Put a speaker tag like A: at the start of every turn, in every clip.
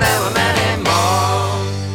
A: there were many more.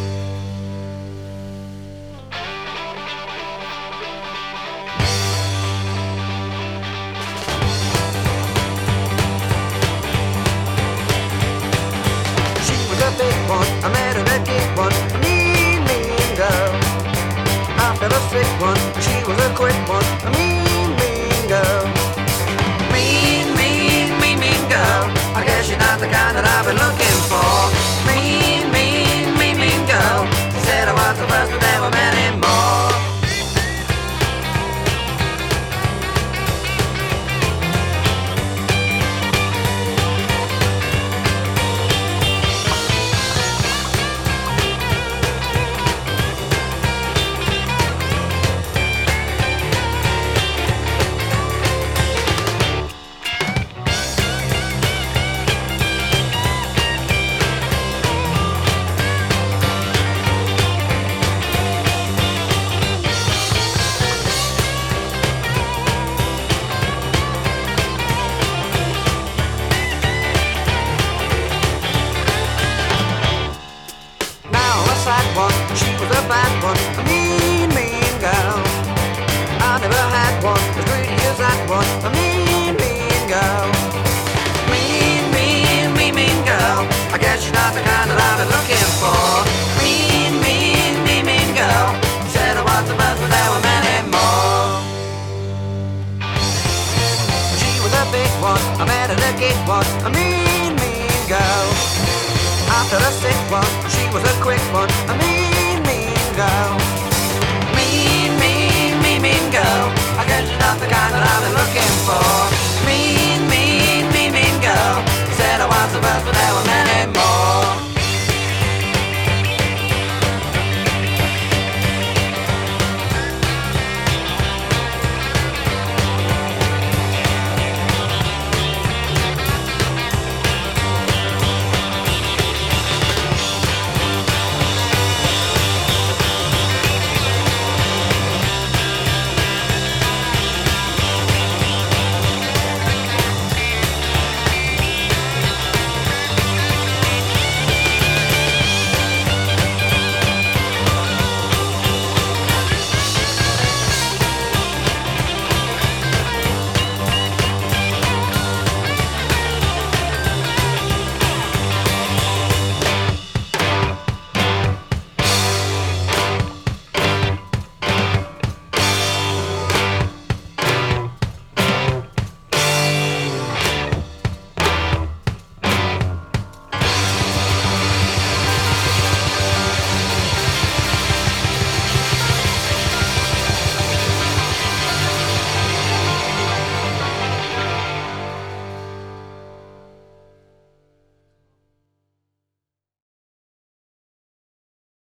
A: She was a big one, I met her a big one, a mean, mean girl. After a sick one, she was a quick one, a mean, mean girl. Mean, mean, mean, mean girl. I guess you're not the kind that I've been looking for. Mean, mean, mean, mean girl. She said I was the first, but there were many more. She was a bad one, a mean, mean girl. I never had one as pretty as that one, a mean, mean girl. Mean, mean, mean, mean girl. I guess she's not the kind that I've been looking for. Mean, mean, mean, mean girl. Said I was the best, but there were many more. She was a big one, I met her a gig one, a mean, mean girl. After a sick one, she was a quick one.